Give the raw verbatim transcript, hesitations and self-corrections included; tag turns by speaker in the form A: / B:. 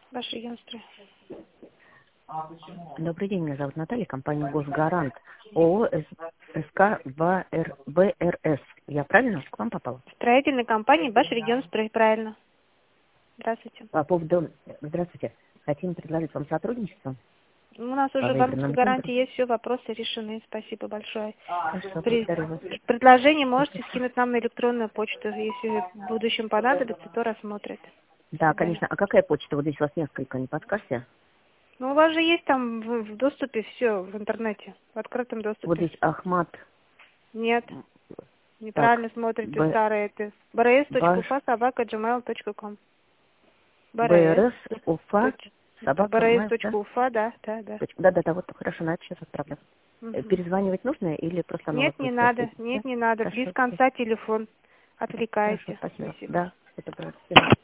A: Ваше агентство.
B: Добрый день, меня зовут Наталья, компания «Госгарант», ООО СК БРС. Я правильно к вам попала?
A: Строительная компания Ваш регион строй. Правильно. Здравствуйте.
B: По поводу... Здравствуйте. Хотим предложить вам сотрудничество.
A: У нас
B: По
A: уже в банковской
B: выигранным
A: гарантии
B: тендерам.
A: есть, все вопросы решены. Спасибо большое.
B: Хорошо,
A: При...
B: благодарю вас.
A: Предложение можете скинуть нам на электронную почту. Если в будущем понадобится, то рассмотрят.
B: Да, конечно. А какая почта? Вот здесь у вас несколько, не подскажете?
A: Ну, у вас же есть там в, в доступе все в интернете, в открытом
B: Вот
A: доступе.
B: здесь Ахмат.
A: Нет,
B: Так,
A: неправильно смотрите,
B: Б...
A: старые это.
B: Баш...
A: brs.ufa собака джимейл точка ком. brs.
B: БРС, Уфа, собака, Майл, да?
A: brs.ufa, да, да, да.
B: Да-да-да, вот хорошо, на это сейчас отправлю. Э,
A: Угу.
B: Перезванивать нужно или просто оно у вас
A: Нет, не
B: будет
A: надо,
B: приходить? Да?
A: нет, не надо. Без
B: Хорошо,
A: конца телефон.
B: хорошо,
A: Отвлекаете.
B: спасибо.
A: Спасибо.
B: Да, это правда.